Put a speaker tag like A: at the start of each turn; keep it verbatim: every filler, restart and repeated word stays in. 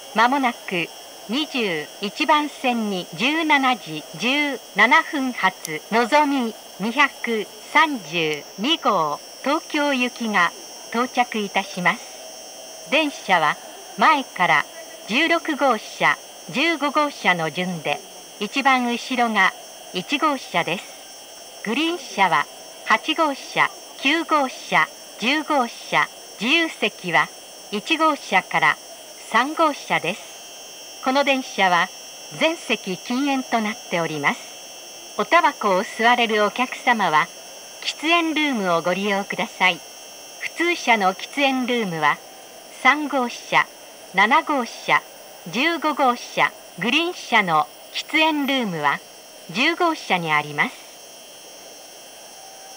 A: まもなくにじゅういちばん線にじゅうしちじじゅうななふん発のぞみにひゃくさんじゅうにごう東京行きが到着いたします。電車は前からじゅうろくごうしゃ、じゅうごごうしゃの順で、一番後ろがいちごうしゃです。グリーン車ははちごうしゃ、きゅうごうしゃ、じゅうごうしゃ、自由席はいちごうしゃからさんごうしゃです。この電車は全席禁煙となっております。おタバコを吸われるお客様は喫煙ルームをご利用ください。普通車の喫煙ルームはさんごうしゃ、ななごうしゃ、じゅうごごうしゃ、グリーン車の喫煙ルームはじゅうごうしゃにあります。